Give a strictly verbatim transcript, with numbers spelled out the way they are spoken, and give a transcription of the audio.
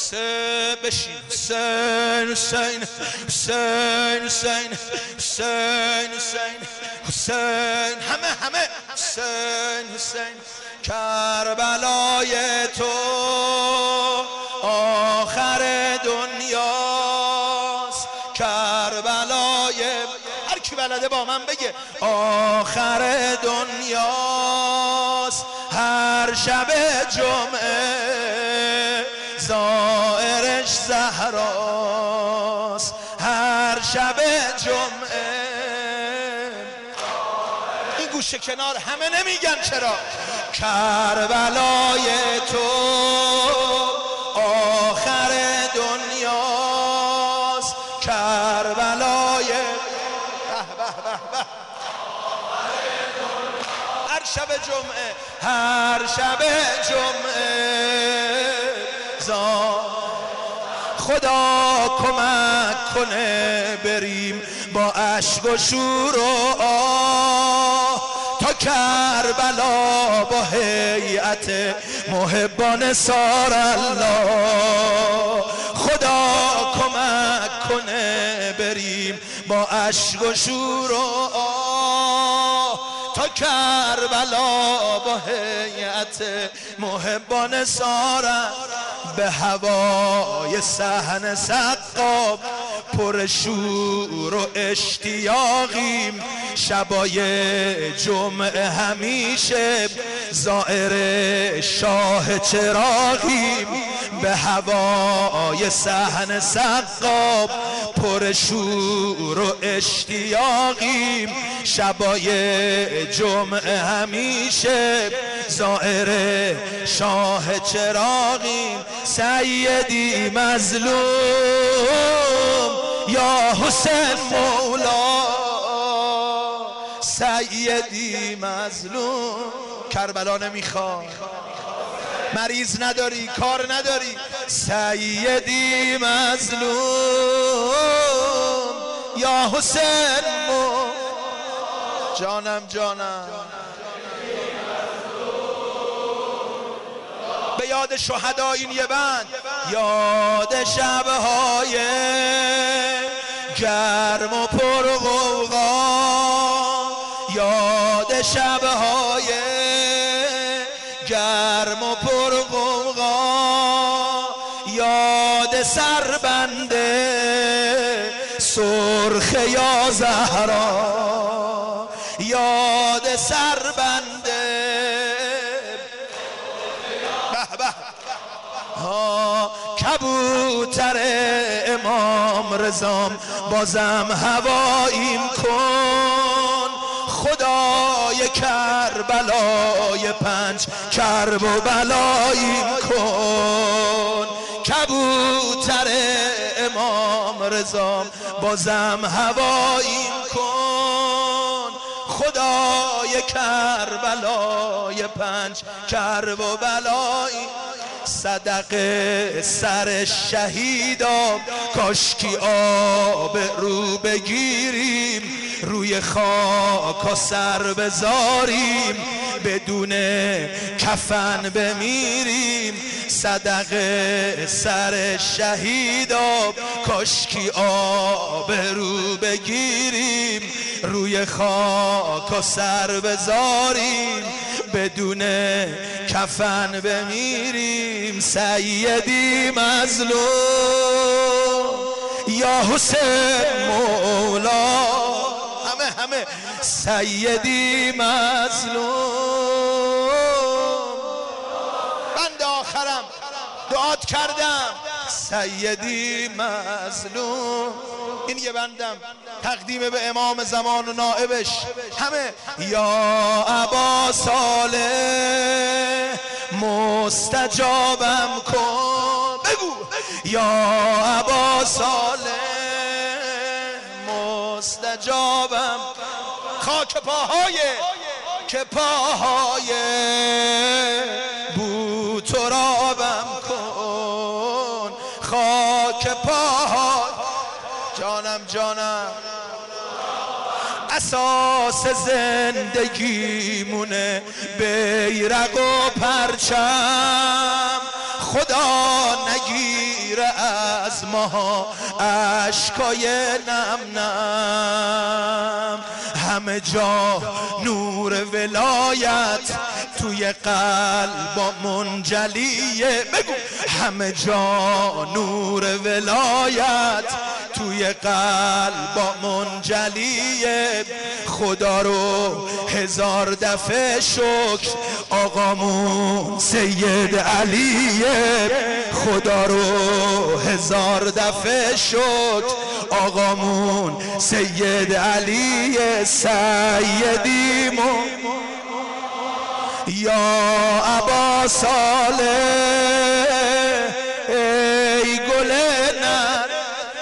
حسین بشین حسین حسین حسین حسین حسین حسین حسین همه همه حسین حسین کربلای تو آخر دنیاست کربلای هر کی بلده با من بگه آخر دنیاست هر شب جمعه زائرش زهراست هر شب جمعه این گوشه کنار همه نمیگن چرا کربلای تو آخر دنیاست کربلای هر شب جمعه هر شب جمعه خدا کمک کنه بریم با اشک و شور و آه تا کربلا با هیئت محبان سار الله خدا کمک کنه بریم با اشک و شور و آه تا کربلا با هیئت محبان سار به هوای صحن سقاب پر شور و اشتیاقیم شبای جمعه همیشه زائر شاه چراغیم به هوای صحن سقاب پر شور و اشتیاقیم شبای جمعه همیشه زائر شاه چراغیم سیدی مظلوم یا حسین مولا سیدی مظلوم کربلا نمیخواد مریض نداری کار نداری سیدی مظلوم یا حسین مولا جانم جانم به یاد شهدا این یه بند یاد شبهای گرم و پر غوغا یاد شبهای گرم و پر غوغا یاد سربنده سرخ یا زهرا یاد سربنده ها کبوتر امام رضام بازم هواییم کن خدای کربلای پنج کرب و بلاییم کن کبوتر امام رضام بازم هواییم کن خدای کربلای پنج کرب و بلاییم صدقه سر شهیدا کاشکی آب رو بگیریم روی خاک و سر بذاریم بدون کفن بمیریم صدقه سر شهیدا کاشکی آب رو بگیریم روی خاک و سر بذاریم بدون کفن بمیریم سیدی مظلوم یا حسین مولا همه همه سیدی مظلوم بند آخرم دعات کردم سیدی مظلوم این یه بندم تقدیم به امام زمان و نائبش همه یا ابا صالح مستجابم کن بگو یا ابا صالح مستجابم خاک پاهای که پاهای بو ترابم کن خاک پاهای جانم جانم اساس زندگیمونه بیرق و پرچم خدا نگیر میره از ماها اشکای نم نم. همه جا نور ولایت توی قلب منجلیه. بگو همه جا نور ولایت توی قلب منجلیه. خدا رو هزار دفعه شکر آقامون سید علیه. خدا رو هزار دفعه شکر آقامون سید علیه. سیدیمون یا ابا صالح